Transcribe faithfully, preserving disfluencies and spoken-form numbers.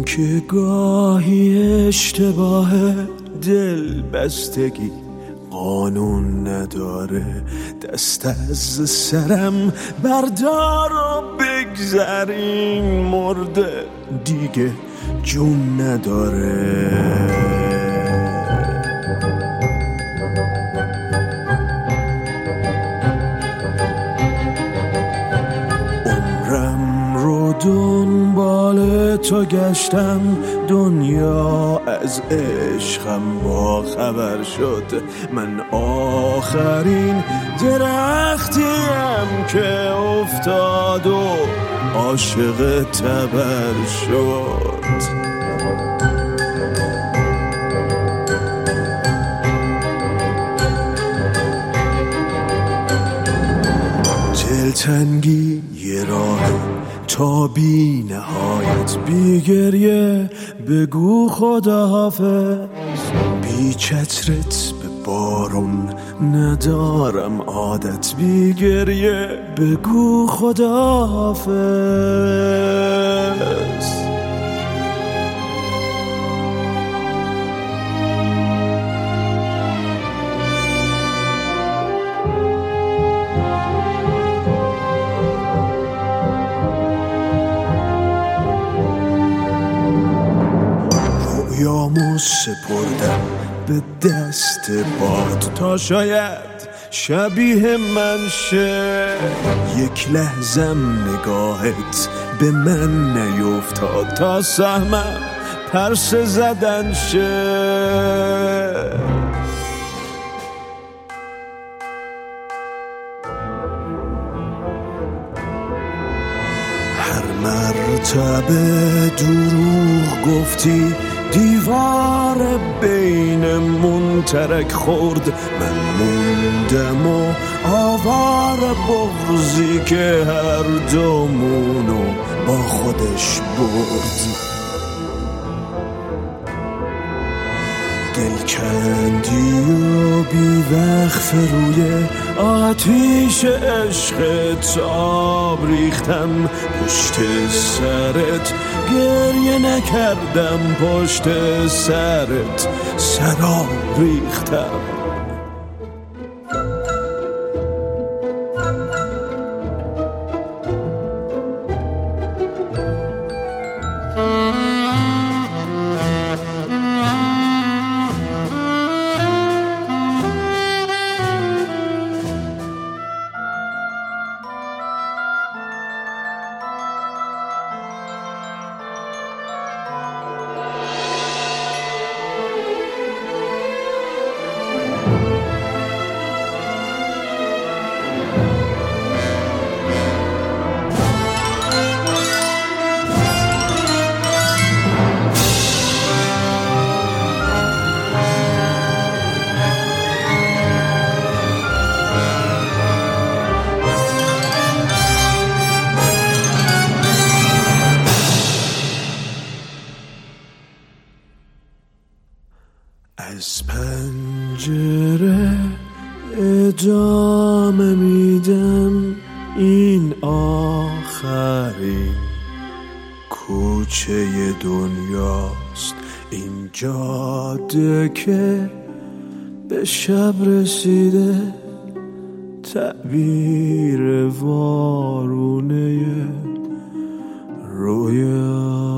که گاهی اشتباه دل بستگی قانون نداره، دست از سرم بردار و بگذرین، مرده دیگه جون نداره. عمرم رو دنبال تو گشتم، دنیا از عشقم با خبر شد، من آخرین درختیم که افتاد و عاشق تبر شد. دلتنگی یه راه تا بی نهایت، بی گریه بگو خداحافظ، بی چترت به بارون ندارم عادت، بی گریه بگو خداحافظ. رویامو سپردم به دست باد تا شاید شبیه من شه، یک لحظم نگاهت به من نیفتاد تا سهمم پرس زدن شه. هر مرتبه دروغ گفتی، دیوار بینمون ترک خورد، من موندم و آوار بغضی که هر دومونو با خودش برد. دل کندی و بی وقف روی آتیش عشقت آب ریختم، پشت سرت گریه نکردم، پشت سرت سراب ریختم. از پنجره ادامه میدم، این آخرین کوچه دنیاست، این جاده که به شب رسیده، تعبیر وارونه رویا.